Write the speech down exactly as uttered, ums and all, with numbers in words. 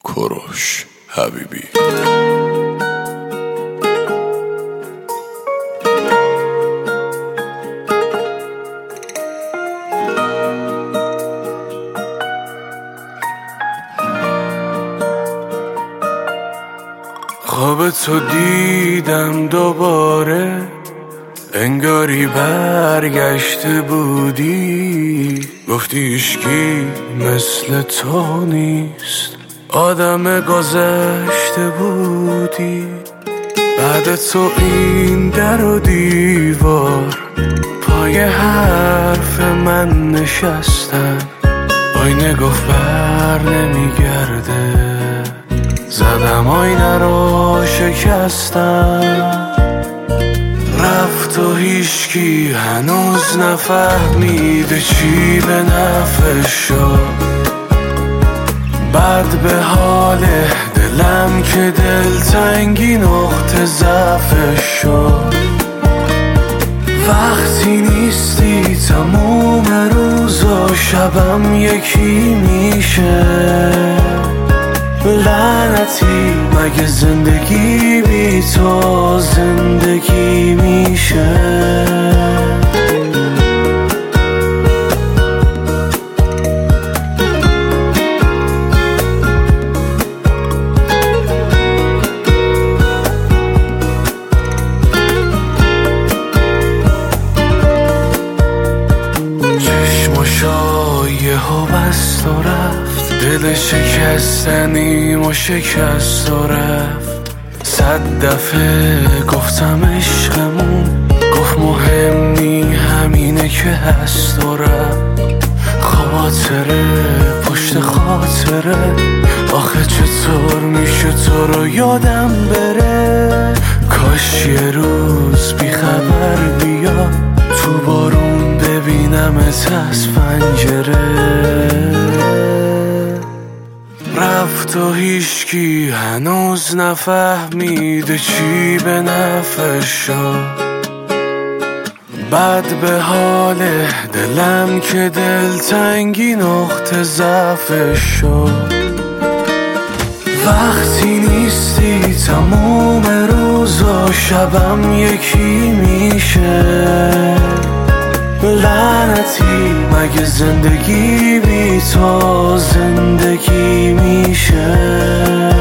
کوروش حبیبی. خواب تو دیدم دوباره، انگاری برگشته بودی. گفتی هیچکی مثل تو نیست، آدم گذشته بودی. بعد تو این در و دیوار، پای حرف من نشستم. آینه گفت بر نمیگرده، زدم آینه رو شکستم. رفت و هیچکی هنوز نفهمیده چی به نفعش شد. بعد به حال دلم که دلتنگی نقطه ضعفش شد. وقتی نیستی تموم روز و شبم یکی میشه. لعنتی مگه زندگی بی تو زندگی میشه؟ چشماشا یهو بست و رفت، دل شکستنیم و شکست و رفت. صد دفعه گفتم عشقمون، گفت مهم نی همینه که هست و رفت. خاطره پشت خاطره، آخه چطور میشه تو رو یادم بره؟ کاش یه روز بی خبر بیا، تو بارون ببینمت از پنجره. رفت و هیچکی هنوز نفهمیده چی به نفعش شد. بعد به حال دلم که دلتنگی نقطه ضعفش شد. وقتی نیستی تموم روز و شبم یکی میشه. لعنتی مگه زندگی بی تو زندگی میشه؟